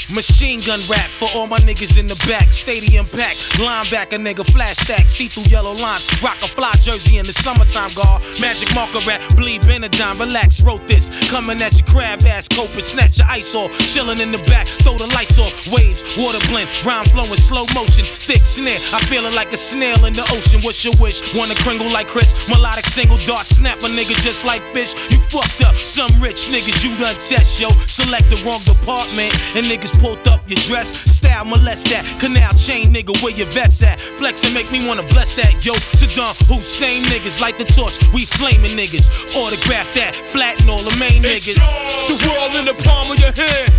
Machine gun rap for all my niggas in the back. Stadium pack, linebacker nigga, flash stack, see-through yellow lines. Rock a fly jersey in the summertime, guard. Magic marker rap, bleed Benadine, relax, wrote this. Coming at your crab ass, coping, snatch your ice off. Chilling in the back, throw the lights off. Waves, water blend, rhyme flowing, slow motion. Thick snare, I feel it like a snail in the ocean. What's your wish? Wanna kringle like Chris? Melodic single dart, snap a nigga just like fish. You fucked up, some rich niggas you done test, yo. Select the wrong department, and niggas pulled up your dress. Style molest that, canal chain nigga, where your vets at? Flex and make me wanna bless that, yo. Saddam Hussein niggas, light the torch, we flaming niggas. Autograph that, flatten all the main niggas. The world in the palm of your hand.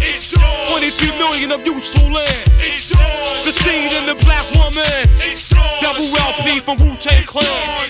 23 million of useful land. The seed in the black woman. Double LP from Wu-Tang Clan.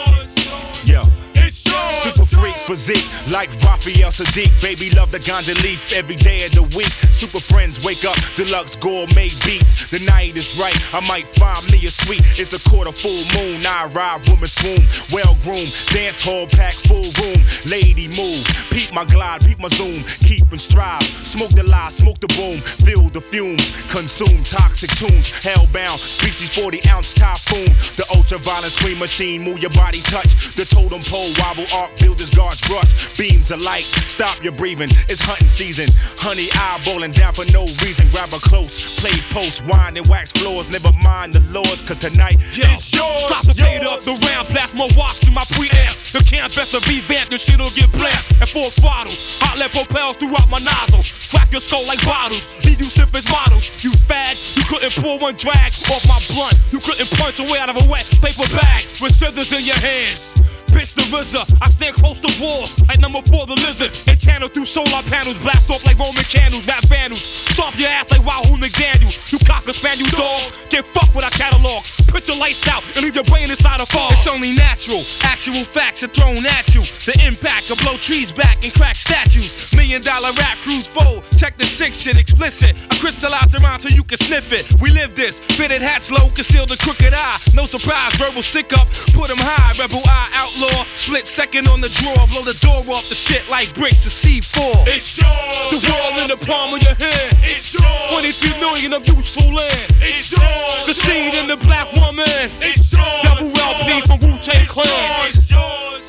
Yo. Super freak physique like Raphael Sadiq. Baby love the ganja leaf every day of the week. Super friends wake up, deluxe gourmet beats. The night is right, I might find me a suite. It's a quarter full moon, I ride, woman swoon. Well groomed, dance hall pack, full room. Lady move, peep my glide, peep my zoom. Keep and strive, smoke the lie, smoke the boom. Feel the fumes, consume toxic tunes. Hellbound, species 40-ounce typhoon. The ultraviolet scream machine, move your body, touch the totem pole, wobble arc, builders guards rush. Beams of light, stop your breathing, it's hunting season. Honey eyeballing down for no reason. Grab her close, play post, wine and wax floors. Never mind the laws, cause tonight it's yours. Stop the fade up the round, plasma watch through my preamp. The can's best to revamp, the shit'll get black. And full throttle, hot lead propels throughout my nozzle. Crack your skull like bottles, leave you stiff as models. You fag, you couldn't pull one drag off my blunt. You couldn't punch away out of a wet paper bag with scissors in your hands. Bitch the RZA, I stand close to walls like number 4 the lizard. And channel through solar panels, blast off like Roman candles, rap vandals. Stomp your ass like Wahoo McDaniel. You cocker spaniel dogs, get fucked with our catalog. Put your lights out and leave your brain inside a fog. It's only natural, actual facts are thrown at you. The impact will blow trees back and crack statues. $1 million rap crews fold, check the sick shit explicit. I crystallize the rhyme so you can sniff it. We live this, fitted hats low, conceal the crooked eye. No surprise, verbal stick up, put 'em high. Rebel eye outlaw, split second on the drawer. Blow the door off the shit like bricks of C4. It's yours. The world in the palm of your hand. It's yours. 23 million of useful land. It's yours. The seed in the black woman. It's yours. Double LP from Wu-Tang Clan. It's yours.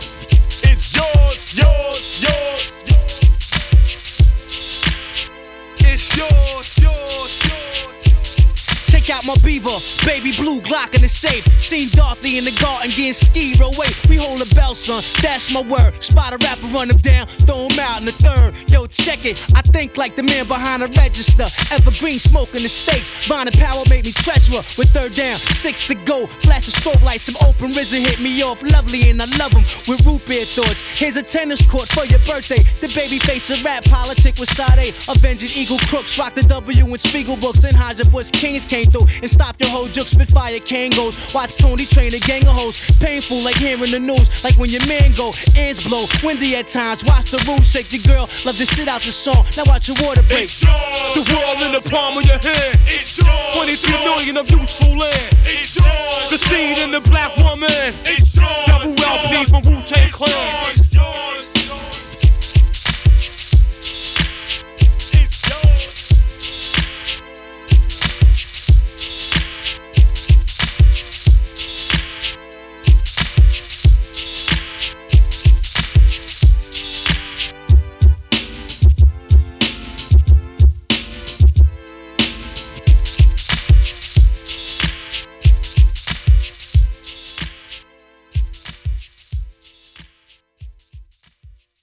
it's yours, yours, yours. It's yours, yours, yours. Check out my beaver, baby blue Glock in the safe. Seen Dorothy in the garden getting skied away. We hold a bell, son, that's my word. Spot a rapper, run him down, throw him out in the third. Yo, check it, I think like the man behind the register. Evergreen smoke in the stakes. Bonding power made me treasurer. With third down, 6 to go. Flash of strobe lights, some open risen hit me off. Lovely and I love him with root beer thoughts. Here's a tennis court for your birthday. The baby face of rap politic with Sade. Avenging Eagle Crooks, rock the W in Spiegel books. And Bush Kings came through and stopped your whole juke, spit fire Kangos. Watch Tony train a gang of hoes. Painful like hearing the news, like when your man go. Ends blow, windy at times. Watch the room shake. Your girl love to sit out the song. Now watch your water break. It's yours. The world in the palm of your hand. It's yours. 23 million of useful land. It's yours. The seed in the black woman. It's yours. Double LP from Wu-Tang Clan.